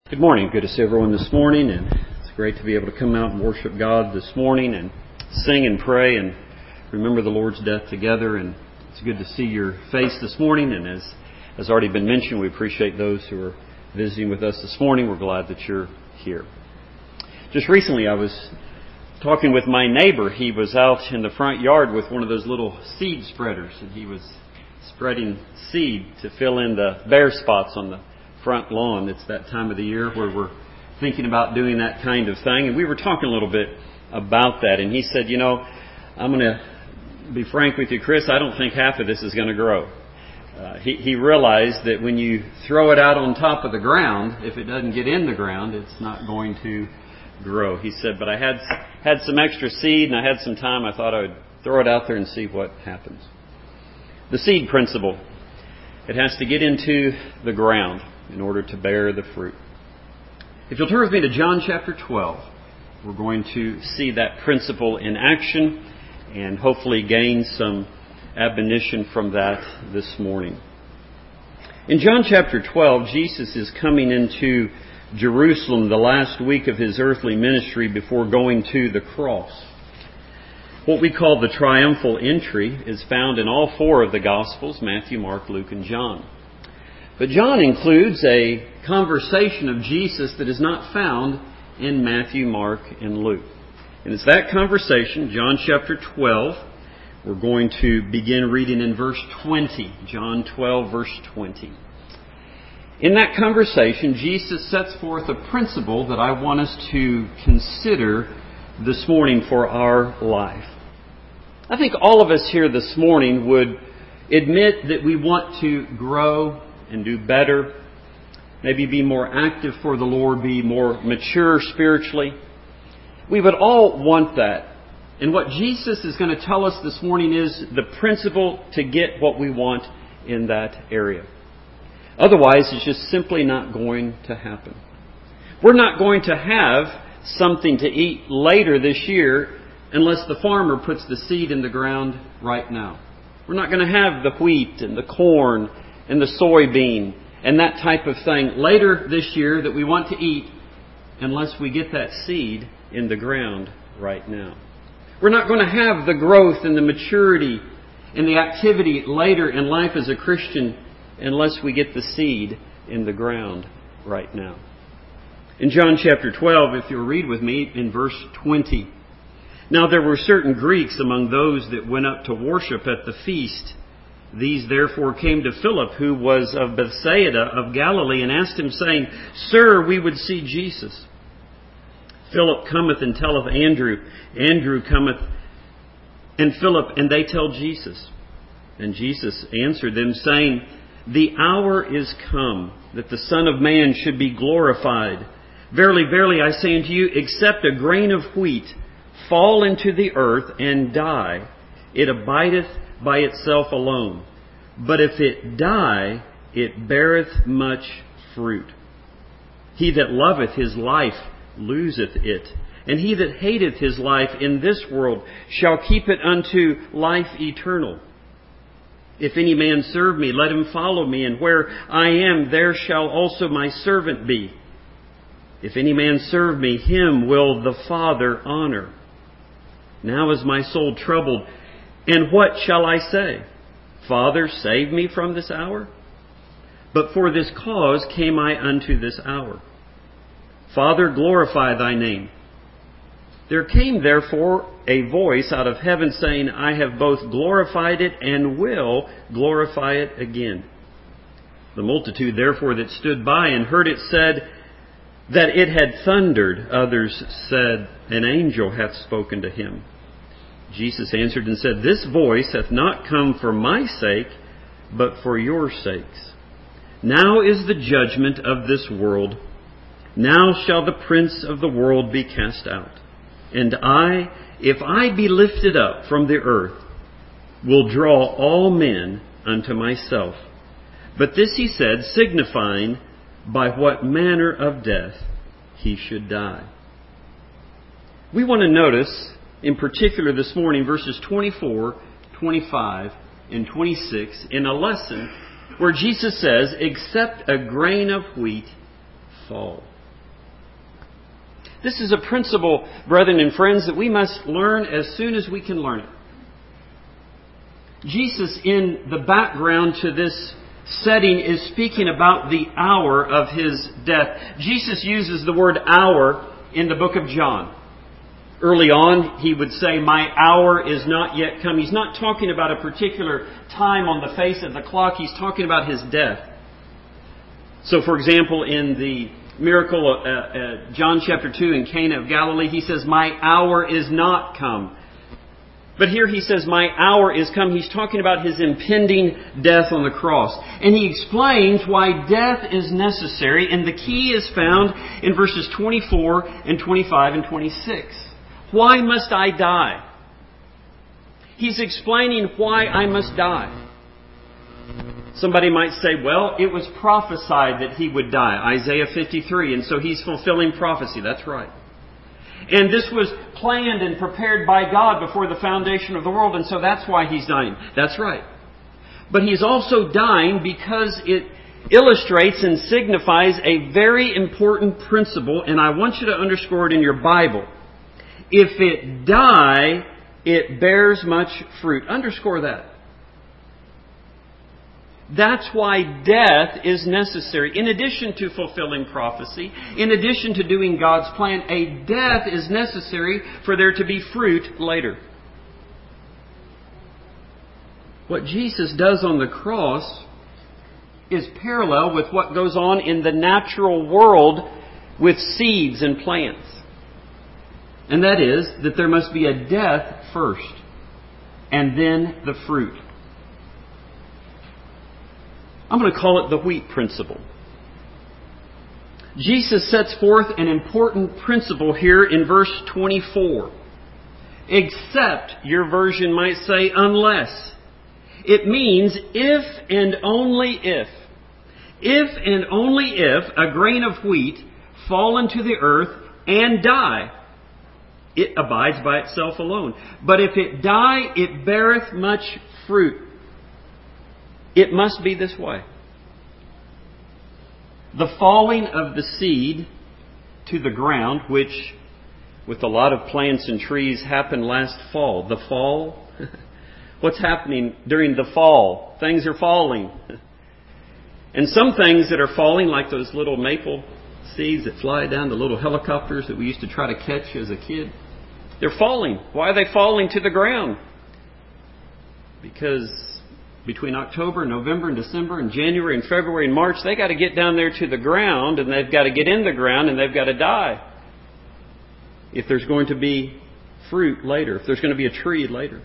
Good morning. Good to see everyone this morning, and it's great to be able to come out and worship God this morning and sing and pray and remember the Lord's death together. And it's good to see your face this morning, and as has already been mentioned, we appreciate those who are visiting with us this morning. We're glad that you're here. Just recently I was talking with my neighbor. He was out in the front yard with one of those little seed spreaders, and he was spreading seed to fill in the bare spots on the front lawn. It's that time of the year where we're thinking about doing that kind of thing. And we were talking a little bit about that. And he said, I'm going to be frank with you, Chris, I don't think half of this is going to grow. He realized that when you throw it out on top of the ground, if it doesn't get in the ground, it's not going to grow. He said, but I had some extra seed and I had some time. I thought I would throw it out there and see what happens. The seed principle. It has to get into the ground in order to bear the fruit. If you'll turn with me to John chapter 12, we're going to see that principle in action and hopefully gain some admonition from that this morning. In John chapter 12, Jesus is coming into Jerusalem the last week of his earthly ministry before going to the cross. What we call the triumphal entry is found in all four of the Gospels, Matthew, Mark, Luke, and John. But John includes a conversation of Jesus that is not found in Matthew, Mark, and Luke. And it's that conversation, John chapter 12. We're going to begin reading in verse 20. John 12, verse 20. In that conversation, Jesus sets forth a principle that I want us to consider this morning for our life. I think all of us here this morning would admit that we want to grow and do better, maybe be more active for the Lord, be more mature spiritually. We would all want that. And what Jesus is going to tell us this morning is the principle to get what we want in that area. Otherwise, it's just simply not going to happen. We're not going to have something to eat later this year unless the farmer puts the seed in the ground right now. We're not going to have the wheat and the corn and the soybean and that type of thing later this year that we want to eat unless we get that seed in the ground right now. We're not going to have the growth and the maturity and the activity later in life as a Christian unless we get the seed in the ground right now. In John chapter 12, if you'll read with me in verse 20. Now there were certain Greeks among those that went up to worship at the feast. These therefore came to Philip, who was of Bethsaida of Galilee, and asked him, saying, Sir, we would see Jesus. Philip cometh and telleth Andrew. Andrew cometh and Philip, and they tell Jesus. And Jesus answered them, saying, The hour is come that the Son of Man should be glorified. Verily, verily, I say unto you, except a grain of wheat fall into the earth and die, it abideth by itself alone. But if it die, it beareth much fruit. He that loveth his life loseth it, and he that hateth his life in this world shall keep it unto life eternal. If any man serve me, let him follow me, and where I am, there shall also my servant be. If any man serve me, him will the Father honor. Now is my soul troubled, and what shall I say? Father, save me from this hour? But for this cause came I unto this hour. Father, glorify thy name. There came therefore a voice out of heaven saying, I have both glorified it and will glorify it again. The multitude therefore that stood by and heard it said that it had thundered. Others said, an angel hath spoken to him. Jesus answered and said, This voice hath not come for my sake, but for your sakes. Now is the judgment of this world. Now shall the prince of the world be cast out. And I, if I be lifted up from the earth, will draw all men unto myself. But this he said, signifying by what manner of death he should die. We want to notice, in particular this morning, verses 24, 25, and 26 in a lesson where Jesus says, except a grain of wheat fall. This is a principle, brethren and friends, that we must learn as soon as we can learn it. Jesus, in the background to this setting, is speaking about the hour of His death. Jesus uses the word hour in the book of John. Early on, He would say, "My hour is not yet come." He's not talking about a particular time on the face of the clock. He's talking about His death. So, for example, in the miracle, John chapter 2 in Cana of Galilee, He says, "My hour is not come." But here He says, "My hour is come." He's talking about His impending death on the cross. And He explains why death is necessary. And the key is found in verses 24 and 25 and 26. Why must I die? He's explaining why I must die. Somebody might say, well, it was prophesied that He would die. Isaiah 53. And so He's fulfilling prophecy. That's right. And this was planned and prepared by God before the foundation of the world. And so that's why He's dying. That's right. But He's also dying because it illustrates and signifies a very important principle. And I want you to underscore it in your Bible. If it die, it bears much fruit. Underscore that. That's why death is necessary. In addition to fulfilling prophecy, in addition to doing God's plan, a death is necessary for there to be fruit later. What Jesus does on the cross is parallel with what goes on in the natural world with seeds and plants. And that is that there must be a death first, and then the fruit. I'm going to call it the wheat principle. Jesus sets forth an important principle here in verse 24. Except, your version might say, unless. It means if and only if. If and only if a grain of wheat fall into the earth and die, it abides by itself alone. But if it die, it beareth much fruit. It must be this way. The falling of the seed to the ground, which with a lot of plants and trees happened last fall. The fall? What's happening during the fall? Things are falling. And some things that are falling, like those little maple seeds that fly down, the little helicopters that we used to try to catch as a kid, they're falling. Why are they falling to the ground? Because between October, November, and December, and January, and February, and March, they got to get down there to the ground, and they've got to get in the ground, and they've got to die. If there's going to be fruit later, if there's going to be a tree later.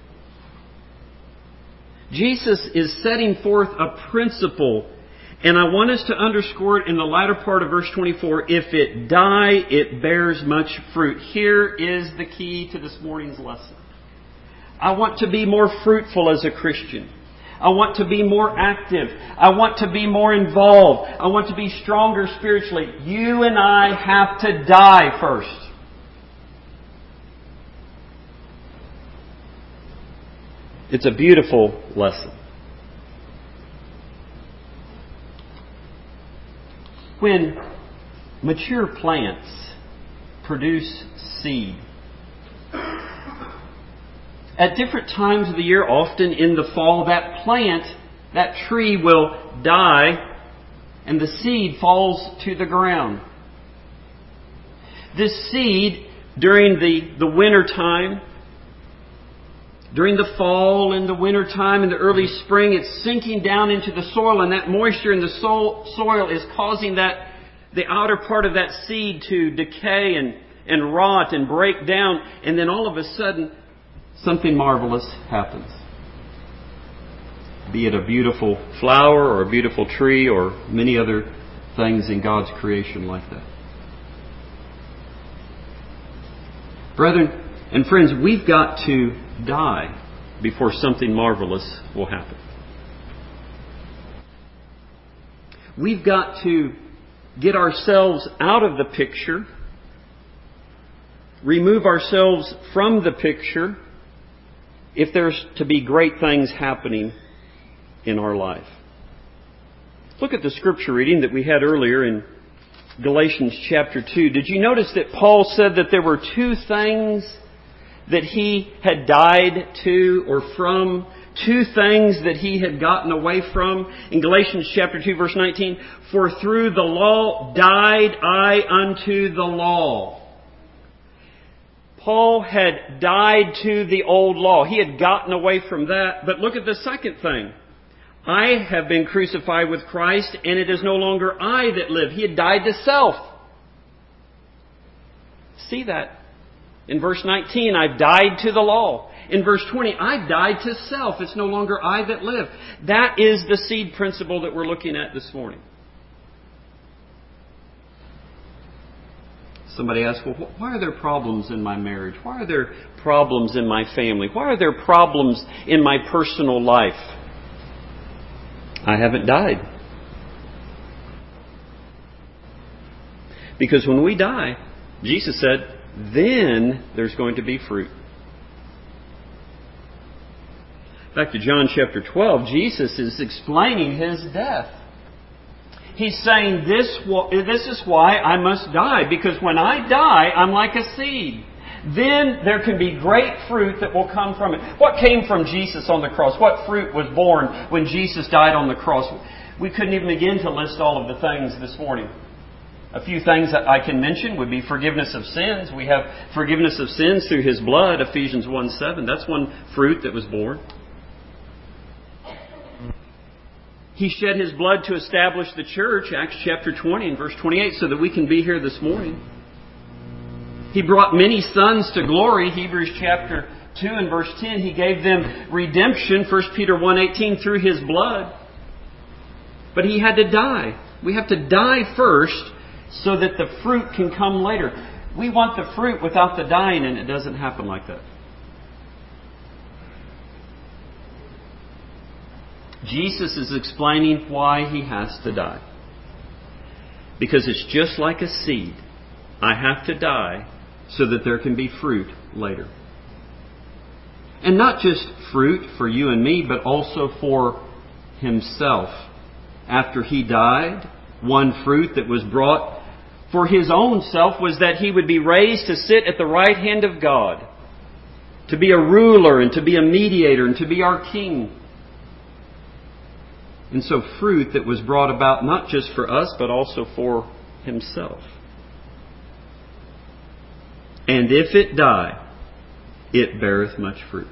Jesus is setting forth a principle, and I want us to underscore it in the latter part of verse 24. If it die, it bears much fruit. Here is the key to this morning's lesson. I want to be more fruitful as a Christian. I want to be more active. I want to be more involved. I want to be stronger spiritually. You and I have to die first. It's a beautiful lesson. When mature plants produce seed, at different times of the year, often in the fall, that plant, that tree will die and the seed falls to the ground. This seed, during the winter time, during the fall and the winter time and the early spring, it's sinking down into the soil, and that moisture in the soil is causing the outer part of that seed to decay and rot and break down, and then all of a sudden something marvelous happens. Be it a beautiful flower or a beautiful tree or many other things in God's creation like that. Brethren and friends, we've got to die before something marvelous will happen. We've got to get ourselves out of the picture, remove ourselves from the picture, if there's to be great things happening in our life. Look at the scripture reading that we had earlier in Galatians chapter 2. Did you notice that Paul said that there were two things that he had died to or from? Two things that he had gotten away from? In Galatians chapter 2 verse 19, for through the law died I unto the law. Paul had died to the old law. He had gotten away from that. But look at the second thing. I have been crucified with Christ, and it is no longer I that live. He had died to self. See that? In verse 19, I've died to the law. In verse 20, I've died to self. It's no longer I that live. That is the seed principle that we're looking at this morning. Somebody asks, well, why are there problems in my marriage? Why are there problems in my family? Why are there problems in my personal life? I haven't died. Because when we die, Jesus said, then there's going to be fruit. Back to John chapter 12, Jesus is explaining His death. He's saying this is why I must die. Because when I die, I'm like a seed. Then there can be great fruit that will come from it. What came from Jesus on the cross? What fruit was born when Jesus died on the cross? We couldn't even begin to list all of the things this morning. A few things that I can mention would be forgiveness of sins. We have forgiveness of sins through His blood, Ephesians 1:7. That's one fruit that was born. He shed His blood to establish the church, Acts chapter 20 and verse 28, so that we can be here this morning. He brought many sons to glory, Hebrews chapter 2 and verse 10. He gave them redemption, 1 Peter 1:18, through His blood. But He had to die. We have to die first so that the fruit can come later. We want the fruit without the dying, and it doesn't happen like that. Jesus is explaining why He has to die. Because it's just like a seed. I have to die so that there can be fruit later. And not just fruit for you and me, but also for Himself. After He died, one fruit that was brought for His own self was that He would be raised to sit at the right hand of God, to be a ruler and to be a mediator and to be our King. And so fruit that was brought about not just for us, but also for Himself. And if it die, it beareth much fruit.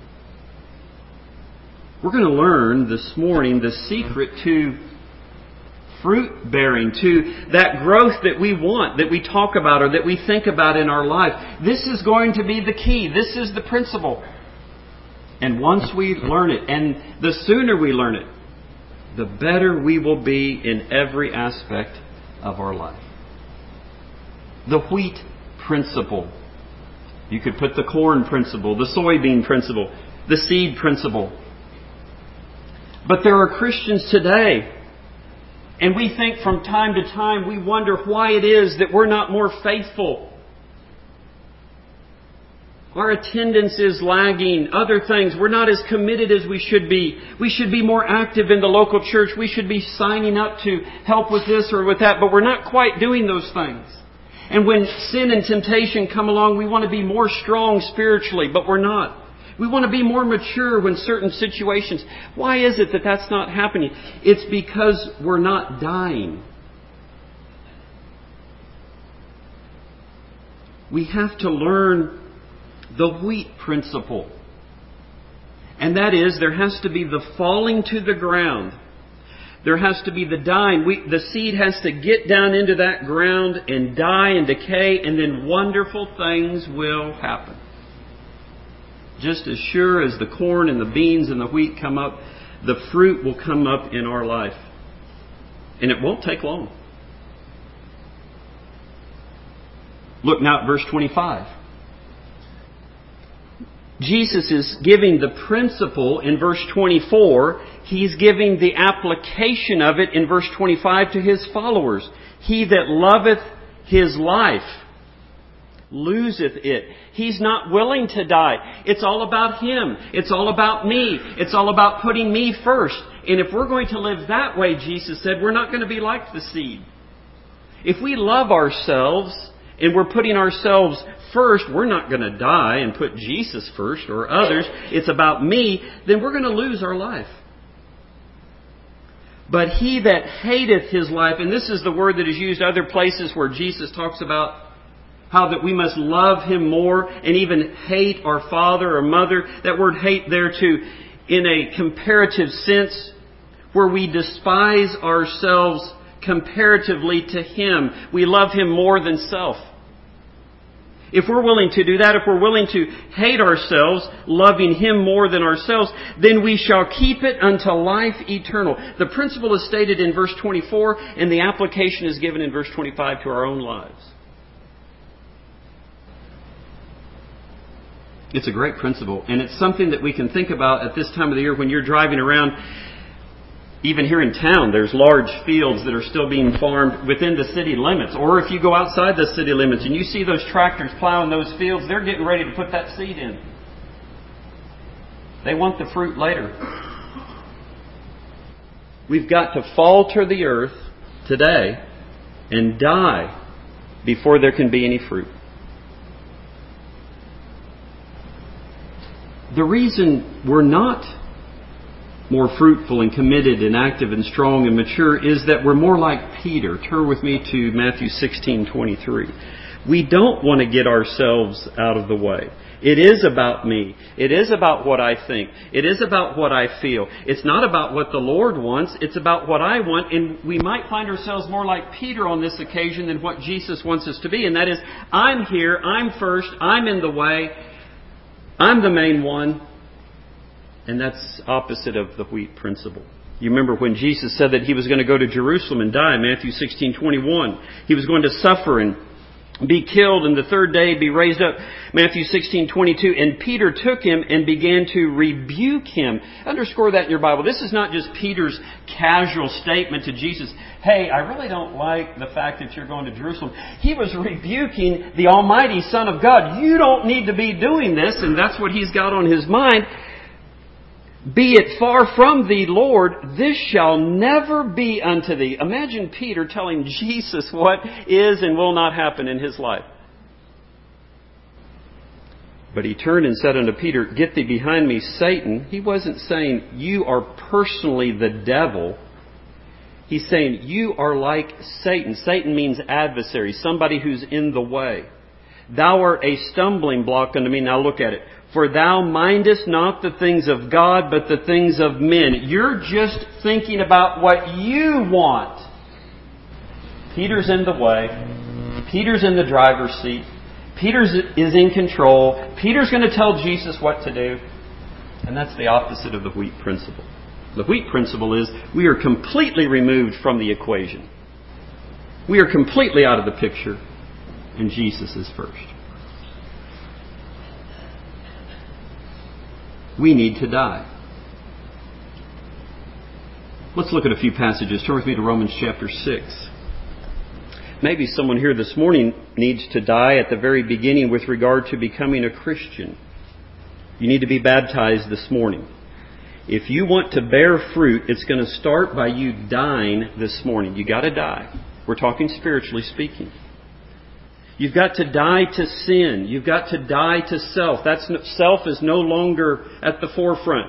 We're going to learn this morning the secret to fruit bearing, to that growth that we want, that we talk about or that we think about in our life. This is going to be the key. This is the principle. And once we learn it, and the sooner we learn it, the better we will be in every aspect of our life. The wheat principle. You could put the corn principle, the soybean principle, the seed principle. But there are Christians today, and we think from time to time, we wonder why it is that we're not more faithful. Our attendance is lagging. Other things, we're not as committed as we should be. We should be more active in the local church. We should be signing up to help with this or with that, but we're not quite doing those things. And when sin and temptation come along, we want to be more strong spiritually, but we're not. We want to be more mature when certain situations. Why is it that that's not happening? It's because we're not dying. We have to learn the wheat principle. And that is, there has to be the falling to the ground. There has to be the dying. The seed has to get down into that ground and die and decay, and then wonderful things will happen. Just as sure as the corn and the beans and the wheat come up, the fruit will come up in our life. And it won't take long. Look now at verse 25. Jesus is giving the principle in verse 24. He's giving the application of it in verse 25 to His followers. He that loveth his life loseth it. He's not willing to die. It's all about Him. It's all about me. It's all about putting me first. And if we're going to live that way, Jesus said, we're not going to be like the seed. If we love ourselves and we're putting ourselves first, we're not going to die and put Jesus first or others. It's about me. Then we're going to lose our life. But he that hateth his life, and this is the word that is used other places where Jesus talks about how that we must love Him more and even hate our father or mother. That word hate there too, in a comparative sense, where we despise ourselves comparatively to Him. We love Him more than self. If we're willing to do that, if we're willing to hate ourselves, loving Him more than ourselves, then we shall keep it unto life eternal. The principle is stated in verse 24, and the application is given in verse 25 to our own lives. It's a great principle, and it's something that we can think about at this time of the year when you're driving around. Even here in town, there's large fields that are still being farmed within the city limits. Or if you go outside the city limits and you see those tractors plowing those fields, they're getting ready to put that seed in. They want the fruit later. We've got to fall to the earth today and die before there can be any fruit. The reason we're not more fruitful and committed and active and strong and mature is that we're more like Peter. Turn with me to Matthew 16:23. We don't want to get ourselves out of the way. It is about me. It is about what I think. It is about what I feel. It's not about what the Lord wants. It's about what I want. And we might find ourselves more like Peter on this occasion than what Jesus wants us to be. And that is, I'm here. I'm first. I'm in the way. I'm the main one. And that's opposite of the wheat principle. You remember when Jesus said that He was going to go to Jerusalem and die, Matthew 16:21. He was going to suffer and be killed and the third day be raised up, Matthew 16:22. And Peter took Him and began to rebuke Him. Underscore that in your Bible. This is not just Peter's casual statement to Jesus, hey, I really don't like the fact that you're going to Jerusalem. He was rebuking the Almighty Son of God. You don't need to be doing this, and that's what He's got on His mind. Be it far from thee, Lord, this shall never be unto thee. Imagine Peter telling Jesus what is and will not happen in his life. But He turned and said unto Peter, get thee behind me, Satan. He wasn't saying, you are personally the devil. He's saying, you are like Satan. Satan means adversary, somebody who's in the way. Thou art a stumbling block unto me. Now look at it. For thou mindest not the things of God, but the things of men. You're just thinking about what you want. Peter's in the way. Peter's in the driver's seat. Peter is in control. Peter's going to tell Jesus what to do. And that's the opposite of the wheat principle. The wheat principle is we are completely removed from the equation. We are completely out of the picture. And Jesus is first. We need to die. Let's look at a few passages. Turn with me to Romans chapter 6. Maybe someone here this morning needs to die at the very beginning with regard to becoming a Christian. You need to be baptized this morning. If you want to bear fruit, it's going to start by you dying this morning. You got to die. We're talking spiritually speaking. You've got to die to sin. You've got to die to self. Self is no longer at the forefront.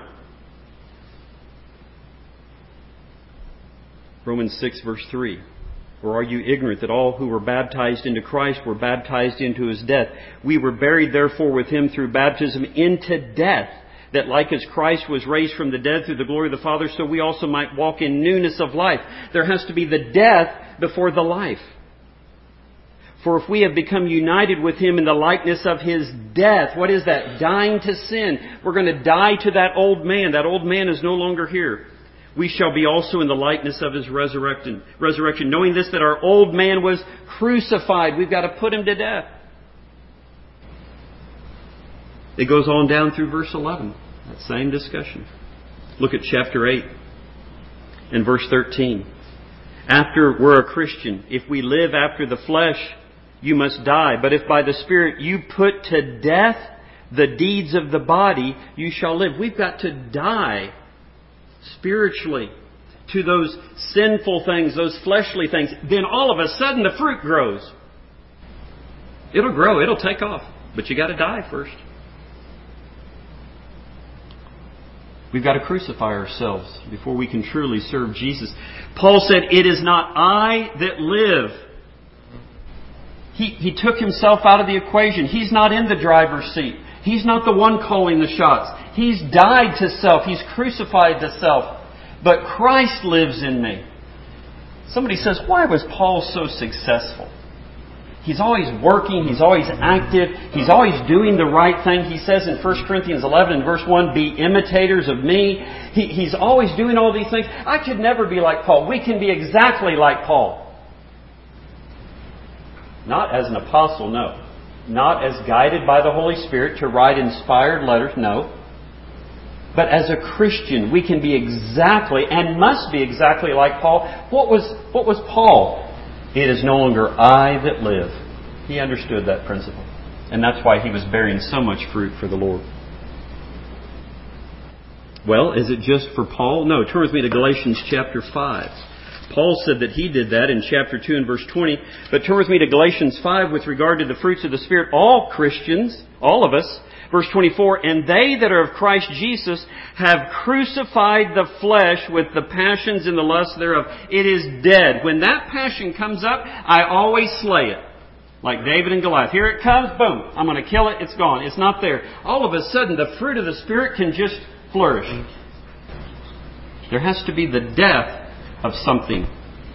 Romans 6 verse 3. Or are you ignorant that all who were baptized into Christ were baptized into His death? We were buried therefore with Him through baptism into death, that like as Christ was raised from the dead through the glory of the Father, so we also might walk in newness of life. There has to be the death before the life. For if we have become united with Him in the likeness of His death, what is that? Dying to sin. We're going to die to that old man. That old man is no longer here. We shall be also in the likeness of His resurrection. Knowing this, that our old man was crucified. We've got to put him to death. It goes on down through verse 11. That same discussion. Look at chapter 8 and verse 13. After we're a Christian, if we live after the flesh, you must die. But if by the Spirit you put to death the deeds of the body, you shall live. We've got to die spiritually. to those sinful things, those fleshly things, then all of a sudden the fruit grows. It'll grow, it'll take off, but you got to die first. We've got to crucify ourselves before we can truly serve Jesus. Paul said, "It is not I that live." He took himself out of the equation. He's not in the driver's seat. He's not the one calling the shots. He's died to self. He's crucified to self. But Christ lives in me. Somebody says, why was Paul so successful? He's always working. He's always active. He's always doing the right thing. He says in 1 Corinthians 11 and verse 1, "Be imitators of me." He's always doing all these things. I could never be like Paul. We can be exactly like Paul. Not as an apostle, no. Not as guided by the Holy Spirit to write inspired letters, no. But as a Christian, we can be exactly and must be exactly like Paul. What was Paul? It is no longer I that live. He understood that principle. And that's why he was bearing so much fruit for the Lord. Well, is it just for Paul? No. Turn with me to Galatians chapter 5. Paul said that he did that in chapter 2 and verse 20. But turn with me to Galatians 5 with regard to the fruits of the Spirit. All Christians, all of us, verse 24, "And they that are of Christ Jesus have crucified the flesh with the passions and the lusts thereof." It is dead. When that passion comes up, I always slay it. Like David and Goliath. Here it comes, boom. I'm going to kill it. It's gone. It's not there. All of a sudden, the fruit of the Spirit can just flourish. There has to be the death of something.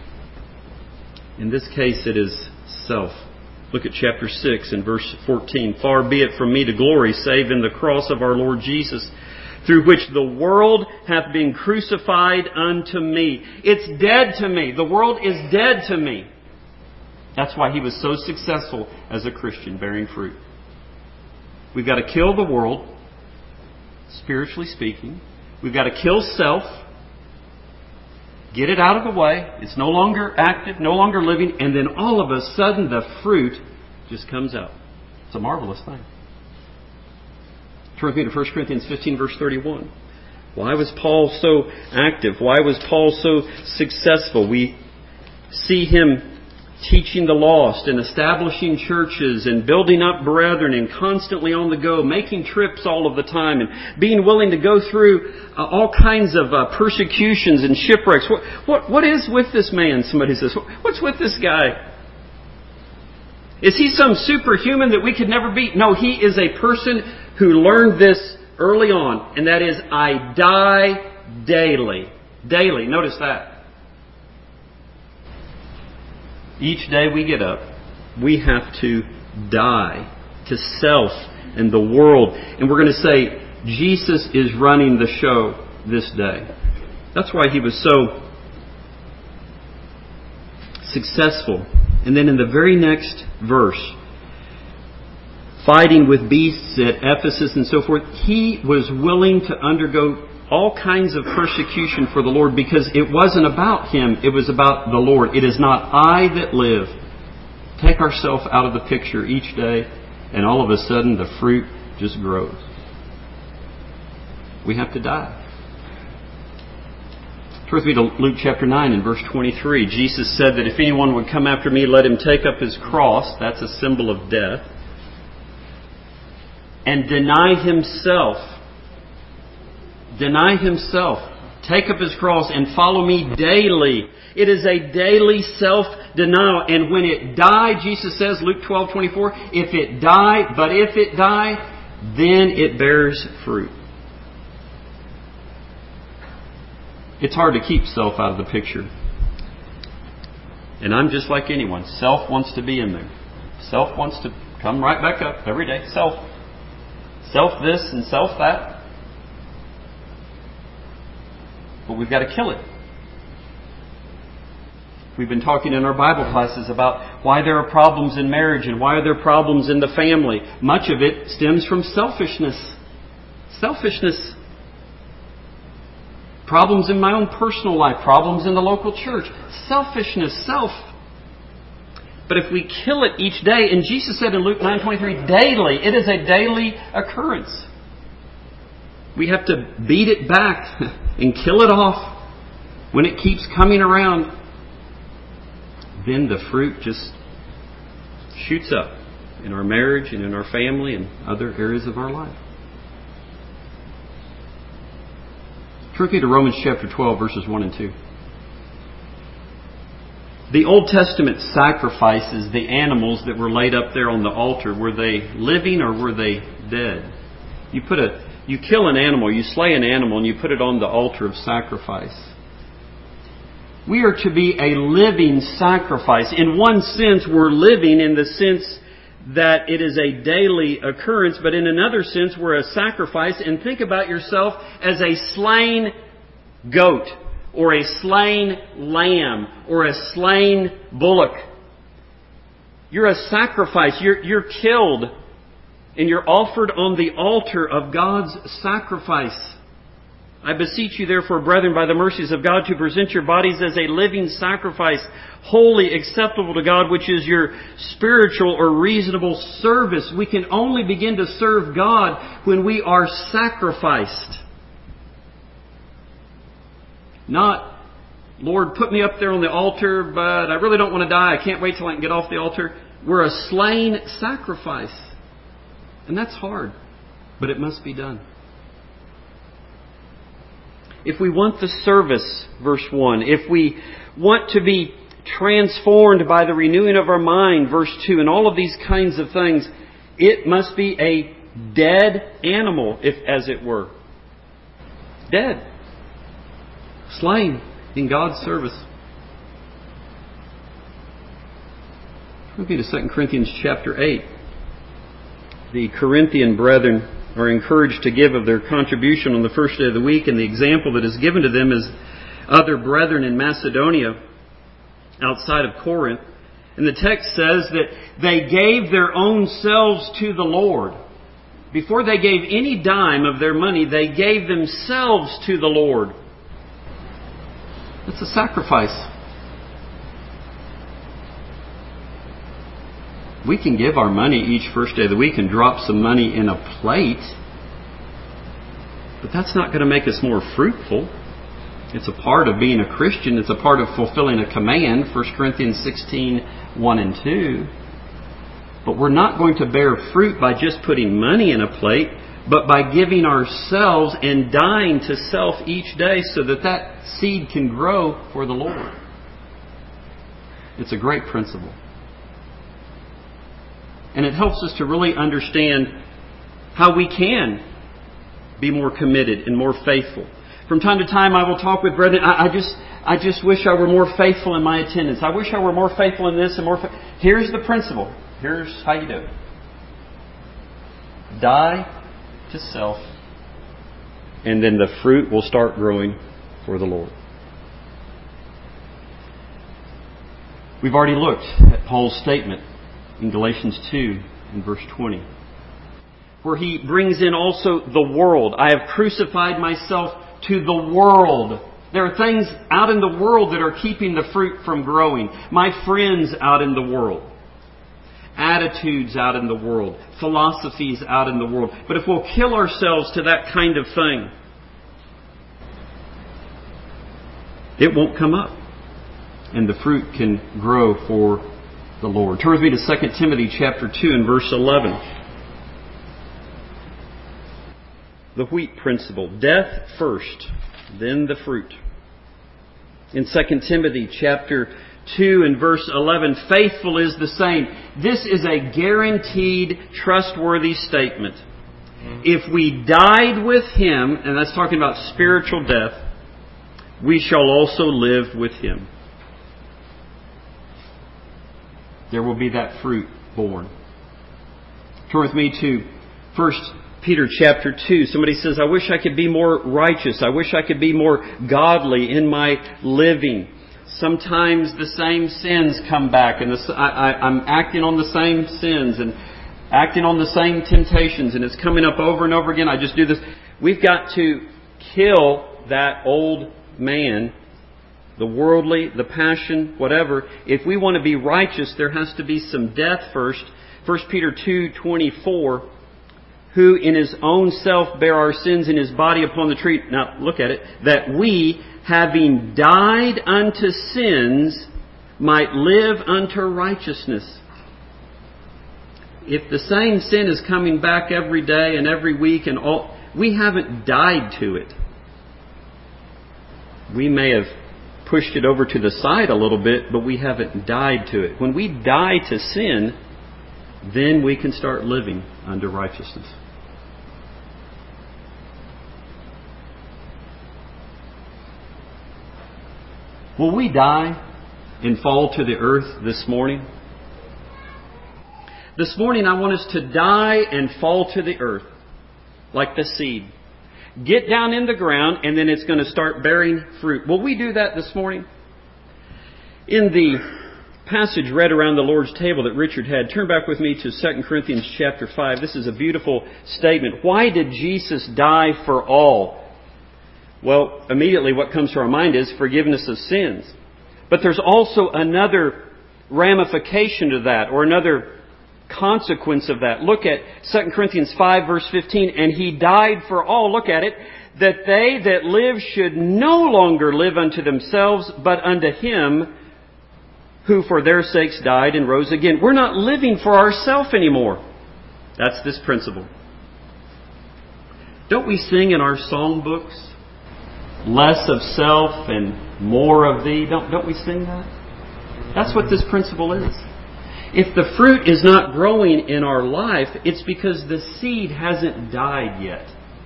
In this case, it is self. Look at chapter 6 and verse 14. "Far be it from me to glory, save in the cross of our Lord Jesus, through which the world hath been crucified unto me." It's dead to me. The world is dead to me. That's why he was so successful as a Christian, bearing fruit. We've got to kill the world, spiritually speaking. We've got to kill self. Get it out of the way. It's no longer active, no longer living. And then all of a sudden the fruit just comes out. It's a marvelous thing. Turn with me to 1 Corinthians 15 verse 31. Why was Paul so active? Why was Paul so successful? We see him teaching the lost and establishing churches and building up brethren and constantly on the go, making trips all of the time and being willing to go through all kinds of persecutions and shipwrecks. What is with this man? Somebody says, what's with this guy? Is he some superhuman that we could never beat? No, he is a person who learned this early on, and that is, I die daily. Daily. Notice that. Each day we get up, we have to die to self and the world. And we're going to say, Jesus is running the show this day. That's why he was so successful. And then in the very next verse, fighting with beasts at Ephesus and so forth, he was willing to undergo all kinds of persecution for the Lord because it wasn't about him, it was about the Lord. It is not I that live. Take ourselves out of the picture each day and all of a sudden the fruit just grows. We have to die. Turn with me to Luke chapter 9 and verse 23. Jesus said that if anyone would come after me, let him take up his cross. That's a symbol of death. And deny himself. Deny himself. Take up his cross and follow me daily. It is a daily self-denial. And when it die, Jesus says, Luke 12:24, if it die, then it bears fruit. It's hard to keep self out of the picture. And I'm just like anyone. Self wants to be in there. Self wants to come right back up every day. Self this and self that. But we've got to kill it. We've been talking in our Bible classes about why there are problems in marriage and why are there problems in the family. Much of it stems from selfishness. Selfishness. Problems in my own personal life. Problems in the local church. Selfishness. Self. But if we kill it each day, and Jesus said in Luke 9:23, daily, it is a daily occurrence. We have to beat it back and kill it off. when it keeps coming around, then the fruit just shoots up in our marriage and in our family and other areas of our life. Turn with me to Romans chapter 12, verses 1 and 2. The Old Testament sacrifices, the animals that were laid up there on the altar, were they living or were they dead? You kill an animal, you slay an animal, and you put it on the altar of sacrifice. We are to be a living sacrifice. In one sense, we're living in the sense that it is a daily occurrence, but in another sense, we're a sacrifice. And think about yourself as a slain goat, or a slain lamb, or a slain bullock. You're a sacrifice. You're killed, and you're offered on the altar of God's sacrifice. I beseech you, therefore, brethren, by the mercies of God, to present your bodies as a living sacrifice, wholly acceptable to God, which is your spiritual or reasonable service. We can only begin to serve God when we are sacrificed. Not, Lord, put me up there on the altar, but I really don't want to die. I can't wait till I can get off the altar. We're a slain sacrifice. And that's hard, but it must be done. If we want the service, verse 1, if we want to be transformed by the renewing of our mind, verse 2, and all of these kinds of things, it must be a dead animal, if as it were. Dead. Slain in God's service. We'll be to 2 Corinthians chapter 8. The Corinthian brethren are encouraged to give of their contribution on the first day of the week, and the example that is given to them is other brethren in Macedonia outside of Corinth. And the text says that they gave their own selves to the Lord. Before they gave any dime of their money, they gave themselves to the Lord. It's a sacrifice. We can give our money each first day of the week and drop some money in a plate, but that's not going to make us more fruitful. It's a part of being a Christian. It's a part of fulfilling a command, 1 Corinthians 16, 1 and 2. But we're not going to bear fruit by just putting money in a plate, but by giving ourselves and dying to self each day so that that seed can grow for the Lord. It's a great principle. And it helps us to really understand how we can be more committed and more faithful. From time to time I will talk with brethren, I just wish I were more faithful in my attendance. I wish I were more faithful in this and more Here's the principle. Here's how you do it. Die to self, and then the fruit will start growing for the Lord. We've already looked at Paul's statement in Galatians 2 and verse 20, where he brings in also the world. I have crucified myself to the world. There are things out in the world that are keeping the fruit from growing. My friends out in the world. Attitudes out in the world. Philosophies out in the world. But if we'll kill ourselves to that kind of thing, it won't come up. And the fruit can grow for the Lord. Turn with me to 2 Timothy chapter 2 and verse 11. The wheat principle. Death first, then the fruit. In 2 Timothy chapter 2 and verse 11, faithful is the same. This is a guaranteed, trustworthy statement. If we died with Him, and that's talking about spiritual death, we shall also live with Him. There will be that fruit born. Turn with me to 1 Peter chapter 2. Somebody says, I wish I could be more righteous. I wish I could be more godly in my living. Sometimes the same sins come back, and I'm acting on the same sins and acting on the same temptations, and it's coming up over and over again. I just do this. We've got to kill that old man, the worldly, the passion, whatever. If we want to be righteous, there has to be some death first. 1 Peter 2:24. who in His own self bare our sins in His body upon the tree. Now, look at it. That we, having died unto sins, might live unto righteousness. If the same sin is coming back every day and every week and all, we haven't died to it. We may have pushed it over to the side a little bit, but we haven't died to it. When we die to sin, then we can start living under righteousness. Will we die and fall to the earth this morning? This morning I want us to die and fall to the earth like the seed. Get down in the ground and then it's going to start bearing fruit. Will we do that this morning? In the passage read around the Lord's table that Richard had, turn back with me to 2 Corinthians chapter 5. This is a beautiful statement. Why did Jesus die for all? Well, immediately what comes to our mind is forgiveness of sins. But there's also another ramification to that, or another consequence of that. Look at 2 Corinthians 5 verse 15. And He died for all, look at it, that they that live should no longer live unto themselves, but unto Him who for their sakes died and rose again. We're not living for ourselves anymore. That's this principle. Don't we sing in our song books, less of self and more of Thee? Don't we sing that? That's what this principle is. If the fruit is not growing in our life, it's because the seed hasn't died yet.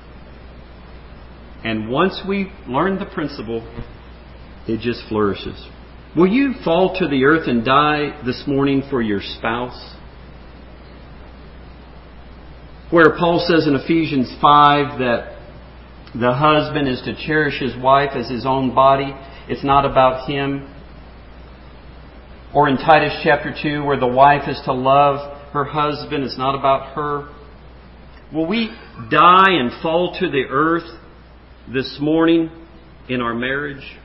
And once we learn the principle, it just flourishes. Will you fall to the earth and die this morning for your spouse? Where Paul says in Ephesians 5 that the husband is to cherish his wife as his own body. It's not about him. Or in Titus chapter 2 where the wife is to love her husband. It's not about her. Will we die and fall to the earth this morning in our marriage?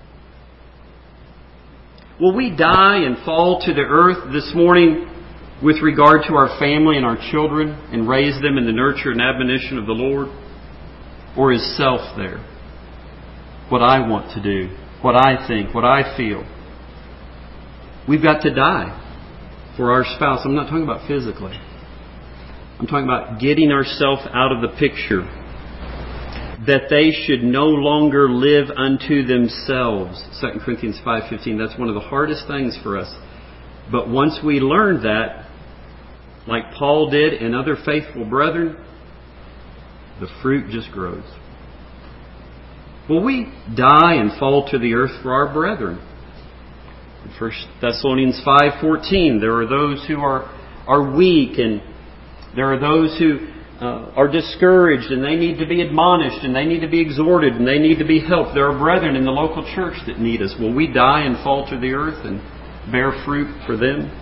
Will we die and fall to the earth this morning with regard to our family and our children and raise them in the nurture and admonition of the Lord? Or is self there? What I want to do, what I think, what I feel. We've got to die for our spouse. I'm not talking about physically. I'm talking about getting ourselves out of the picture. That they should no longer live unto themselves. 2 Corinthians 5:15. That's one of the hardest things for us. But once we learn that, like Paul did and other faithful brethren, the fruit just grows. Will we die and fall to the earth for our brethren? In 1 Thessalonians 5:14, there are those who are weak, and there are those who are discouraged, and they need to be admonished, and they need to be exhorted, and they need to be helped. There are brethren in the local church that need us. Will we die and fall to the earth and bear fruit for them?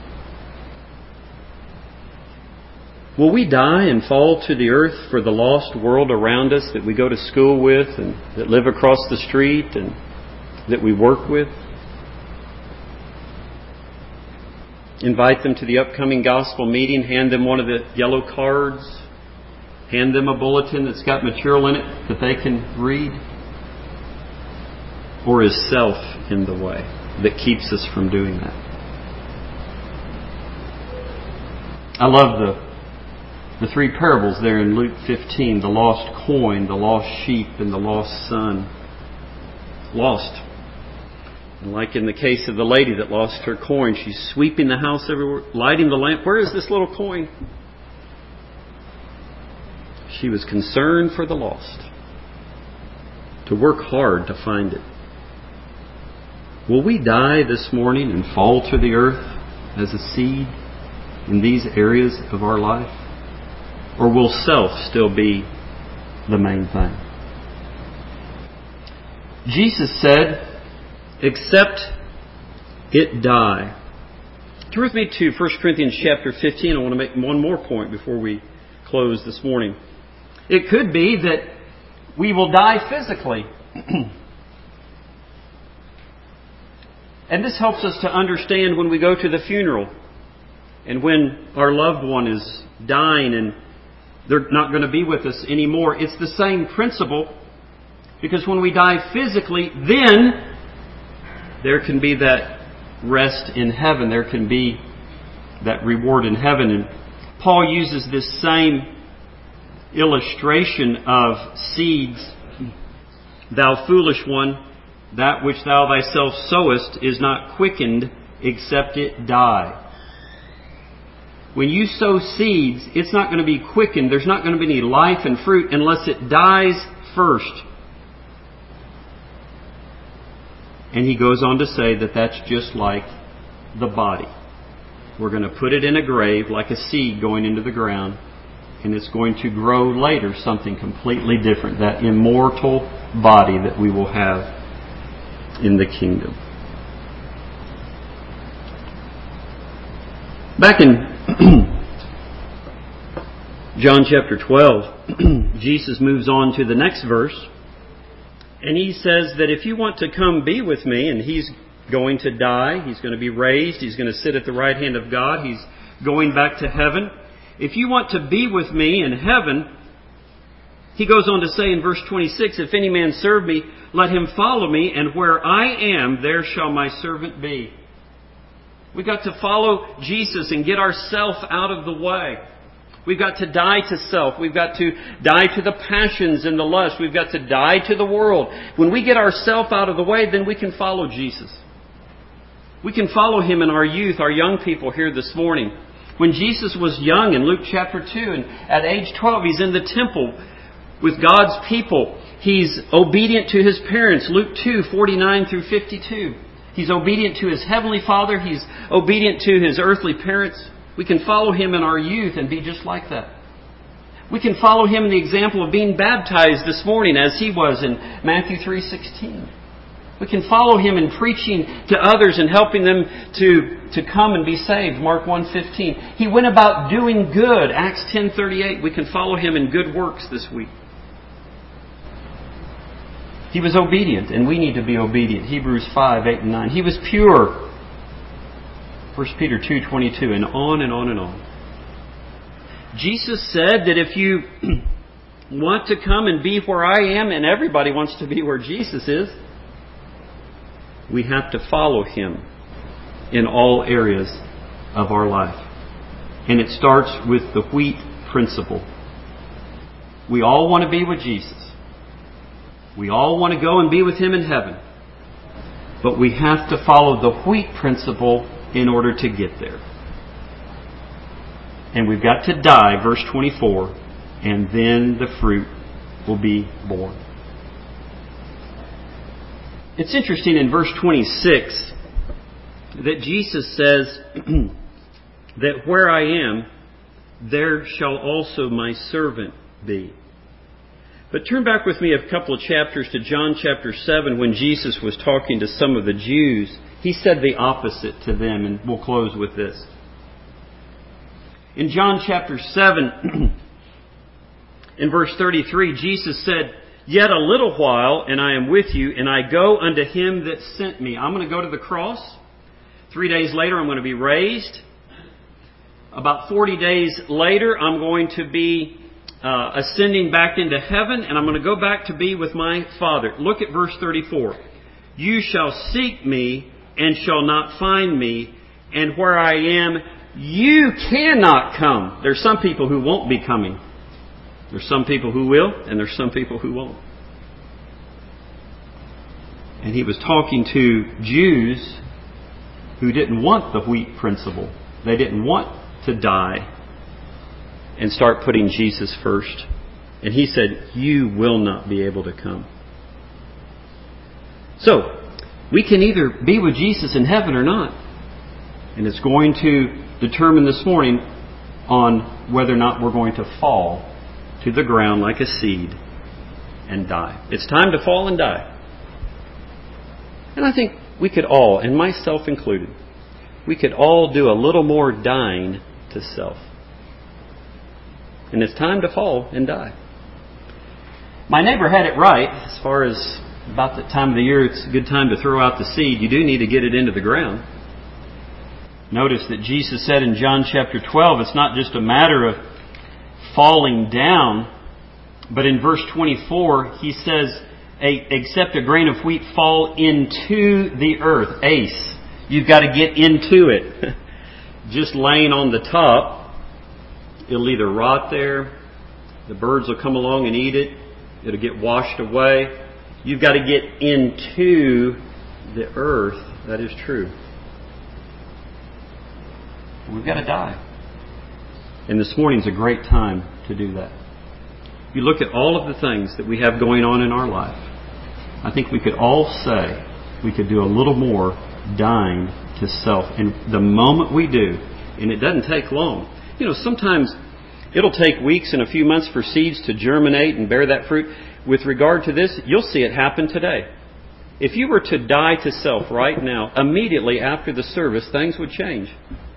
Will we die and fall to the earth for the lost world around us that we go to school with and that live across the street and that we work with? Invite them to the upcoming gospel meeting, hand them one of the yellow cards, hand them a bulletin that's got material in it that they can read? Or is self in the way that keeps us from doing that? I love the three parables there in Luke 15. The lost coin, the lost sheep, and the lost son. Lost. And like in the case of the lady that lost her coin, she's sweeping the house everywhere, lighting the lamp. Where is this little coin? She was concerned for the lost. To work hard to find it. Will we die this morning and fall to the earth as a seed in these areas of our life? Or will self still be the main thing? Jesus said, except it die. Turn with me to 1 Corinthians chapter 15. I want to make one more point before we close this morning. It could be that we will die physically. And this helps us to understand when we go to the funeral and when our loved one is dying and they're not going to be with us anymore. It's the same principle, because when we die physically, then there can be that rest in heaven. There can be that reward in heaven. And Paul uses this same illustration of seeds. Thou foolish one, that which thou thyself sowest is not quickened except it die. When you sow seeds, it's not going to be quickened. There's not going to be any life and fruit unless it dies first. And he goes on to say that that's just like the body. We're going to put it in a grave like a seed going into the ground, and it's going to grow later something completely different, that immortal body that we will have in the kingdom. Back in John chapter 12, Jesus moves on to the next verse, and he says that if you want to come be with me, and he's going to die, he's going to be raised, he's going to sit at the right hand of God, he's going back to heaven. If you want to be with me in heaven, he goes on to say in verse 26, if any man serve me, let him follow me, and where I am, there shall my servant be. We've got to follow Jesus and get ourselves out of the way. We've got to die to self. We've got to die to the passions and the lust. We've got to die to the world. When we get ourselves out of the way, then we can follow Jesus. We can follow Him in our youth, our young people here this morning. When Jesus was young in Luke chapter 2, and at age 12, He's in the temple with God's people. He's obedient to His parents. Luke 2, 49 through 52. He's obedient to His heavenly Father. He's obedient to His earthly parents. We can follow Him in our youth and be just like that. We can follow Him in the example of being baptized this morning as He was in Matthew 3:16. We can follow Him in preaching to others and helping them to come and be saved. Mark 1:15. He went about doing good. Acts 10:38. We can follow Him in good works this week. He was obedient, and we need to be obedient. Hebrews 5:8 and 9. He was pure. 1 Peter 2:22, and on and on and on. Jesus said that if you want to come and be where I am, and everybody wants to be where Jesus is, we have to follow Him in all areas of our life. And it starts with the wheat principle. We all want to be with Jesus. We all want to go and be with Him in heaven. But we have to follow the wheat principle in order to get there. And we've got to die, verse 24, and then the fruit will be born. It's interesting in verse 26 that Jesus says that where I am, there shall also my servant be. But turn back with me a couple of chapters to John chapter 7 when Jesus was talking to some of the Jews. He said the opposite to them, and we'll close with this. In John chapter 7, in verse 33, Jesus said, yet a little while, and I am with you, and I go unto Him that sent me. I'm going to go to the cross. 3 days later, I'm going to be raised. About 40 days later, I'm going to be ascending back into heaven, and I'm going to go back to be with my Father. Look at verse 34. You shall seek me, and shall not find me, and where I am, you cannot come. There's some people who won't be coming. There's some people who will, and there's some people who won't. And He was talking to Jews who didn't want the wheat principle. They didn't want to die and start putting Jesus first. And He said, you will not be able to come. So, we can either be with Jesus in heaven or not. And it's going to determine this morning on whether or not we're going to fall to the ground like a seed and die. It's time to fall and die. And I think we could all, and myself included, we could all do a little more dying to self. And it's time to fall and die. My neighbor had it right as far as about the time of the year it's a good time to throw out the seed. You do need to get it into the ground. Notice that Jesus said in John chapter 12, it's not just a matter of falling down. But in verse 24, he says, except a grain of wheat fall into the earth. Ace. You've got to get into it. Just laying on the top, it'll either rot there, the birds will come along and eat it, it'll get washed away. You've got to get into the earth. That is true. We've got to die. And this morning's a great time to do that. If you look at all of the things that we have going on in our life, I think we could all say we could do a little more dying to self. And the moment we do, and it doesn't take long. Sometimes it'll take weeks and a few months for seeds to germinate and bear that fruit. With regard to this, you'll see it happen today. If you were to die to self right now, immediately after the service, things would change.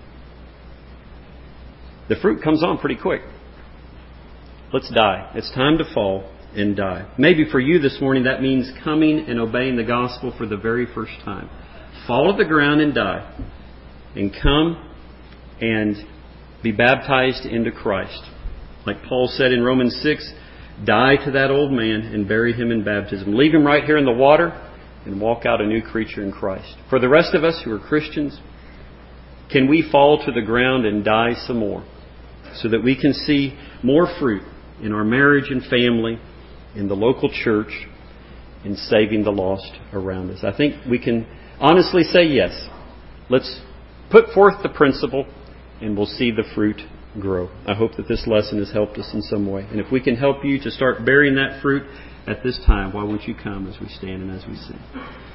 The fruit comes on pretty quick. Let's die. It's time to fall and die. Maybe for you this morning that means coming and obeying the gospel for the very first time. Fall to the ground and die. And come and be baptized into Christ. Like Paul said in Romans 6, die to that old man and bury him in baptism. Leave him right here in the water and walk out a new creature in Christ. For the rest of us who are Christians, can we fall to the ground and die some more so that we can see more fruit in our marriage and family, in the local church, in saving the lost around us? I think we can honestly say yes. Let's put forth the principle and we'll see the fruit grow. I hope that this lesson has helped us in some way. And if we can help you to start bearing that fruit at this time, why won't you come as we stand and as we sing?